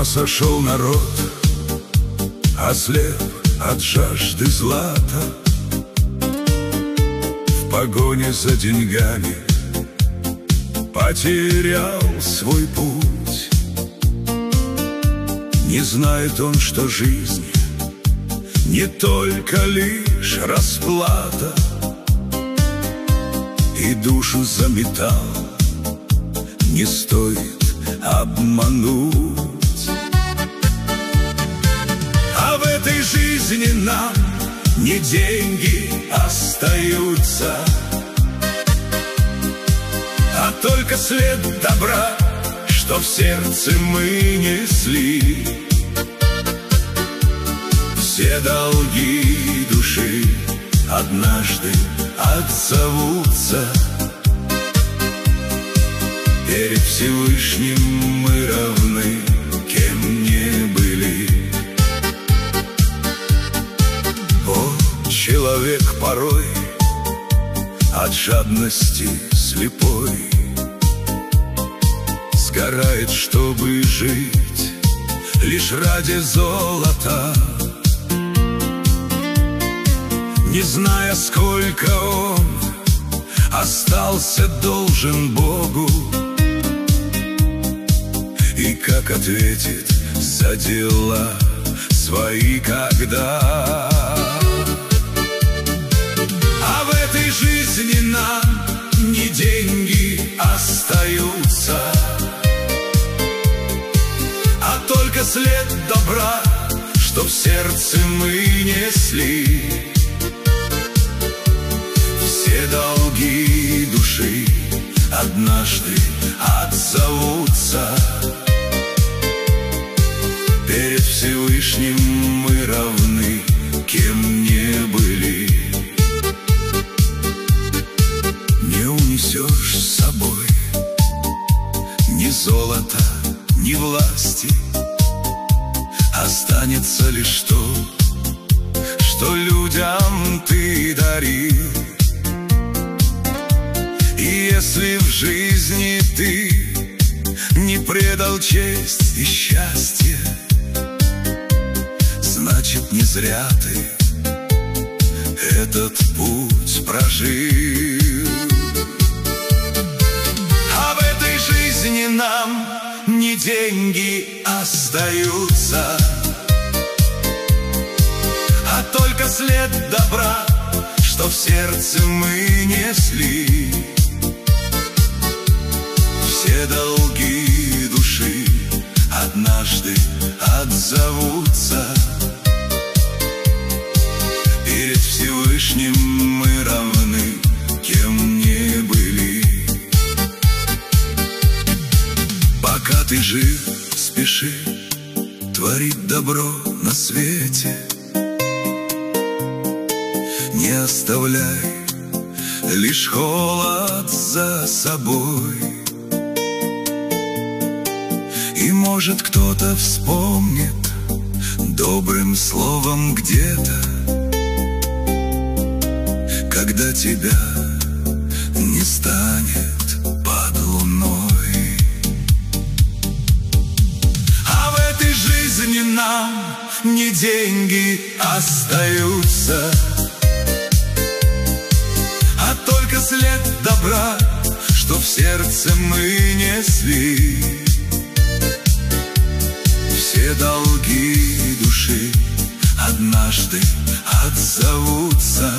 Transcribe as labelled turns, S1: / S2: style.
S1: ума сошел народ, ослеп от жажды злата. В погоне за деньгами потерял свой путь. Не знает он, что жизнь не только лишь расплата, и душу заметал не стоит обмануть. А в этой жизни нам не деньги остаются, а только след добра, что в сердце мы несли. Все долги души однажды отзовутся. Перед Всевышним мы равны, кем не были. О, человек порой от жадности слепой сгорает, чтобы жить лишь ради золота, не зная, сколько он остался должен Богу, и как ответит за дела свои когда. А в этой жизни нам не деньги остаются, а только след добра, что в сердце мы несли. Все долги души однажды отзовутся. Перед Всевышним мы равны, кем не были. Не унесешь с собой ни золота, ни власти. Останется лишь то, что людям ты дарил. И если в жизни ты не предал честь и счастье, значит, не зря ты этот путь прожил. А в этой жизни нам не деньги остаются, а только след добра, что в сердце мы несли. Все долги души однажды отзовутся. Перед Всевышним мы равны, кем не были. Пока ты жив, спеши творить добро на свете. Не оставляй лишь холод за собой. И может кто-то вспомнит добрым словом где-то, когда тебя не станет под луной. А в этой жизни нам не деньги остаются, а только след добра, что в сердце мы несли. Все долги души однажды отзовутся.